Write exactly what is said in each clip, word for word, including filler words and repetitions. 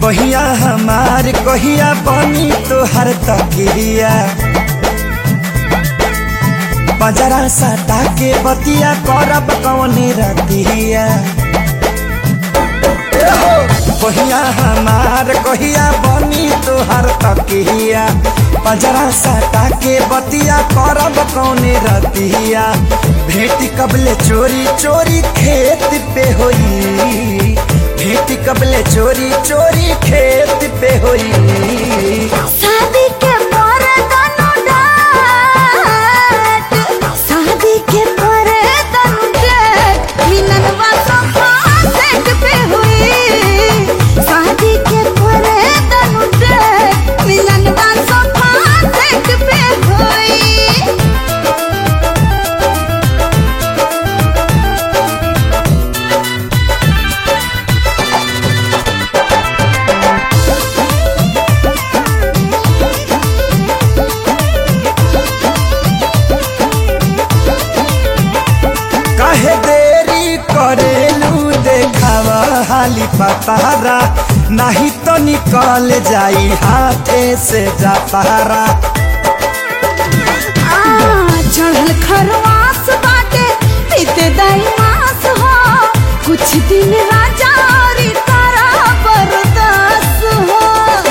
कहिया हमार कहिया बनी तोहर तकिया बजरा सटा के बतिया करब कौने रतिया कहिया हमार कहिया बनी तोहर तकिया बजरा सटा के बतिया करब कौने रतिया भेटी कबले चोरी चोरी खेत पे होई भेटी कबले चोरी चोरी खेत पे होई शादी के पर तनु डाट शादी के पर तनु डाट मिलनवा सोफा सेट पे हुई शादी के पर तनु डाट मिलनवा सोफा सेट पे हुई काहे देरी करेलू देखावा हाली पतारा नहीं तो निकल जाई हाथे से जातारा चढ़ल खरवास बाटे पीते दाई मास हो कुछ दिन राजा और तारा बरदास हो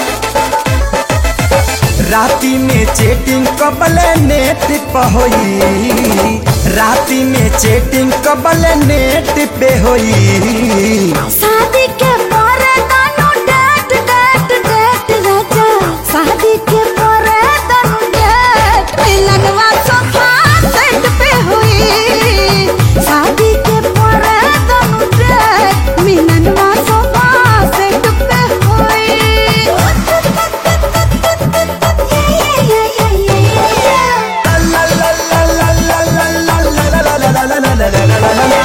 राती में चेटिंग कबले नेट पे होई राती में चेटिंग कबले नेट पे होई शादी के पर तनु डेट डेट डेट राजा शादी के पर तनु डेट मिलनवा सोफा सेट पे हुई शादी के पर तनु डेट मिलनवा सोफा सेट पे हुई ला ला ला ला ला ला ला ला ला ला ला ला ला ला ला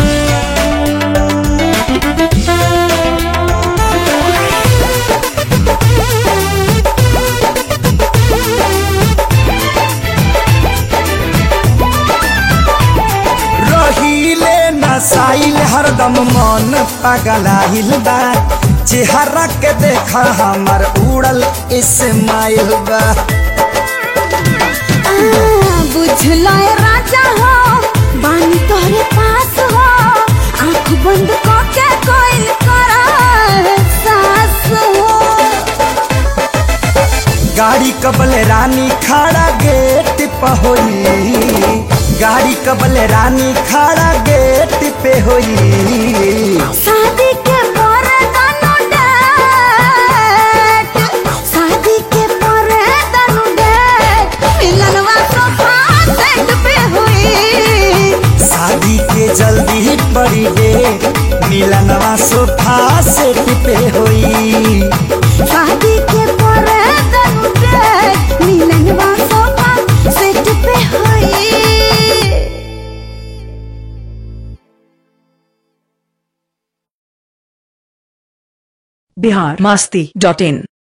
रहीले नसाइल हरदम मन पगलाइल बा चेहरा के देखा हमर उड़ल इस्माइल बा बुझला राजा हो बानी तोहरे पास हो आँख बंद करके कोई करा सास हो गाड़ी कबले रानी खड़ा गेट पे होई गाड़ी कबले रानी खड़ा गेट पे होई शादी के पर तनु डेट शादी के पर तनु डेट मिलनवा सोफा सेट पे हुई शादी के जल्दी पड़ी दे मिलनवा सोफा सेट पे होई शादी के पर तनु डेट मिलनवा सोफा सेट पे हुई बिहार मस्ती डॉट इन।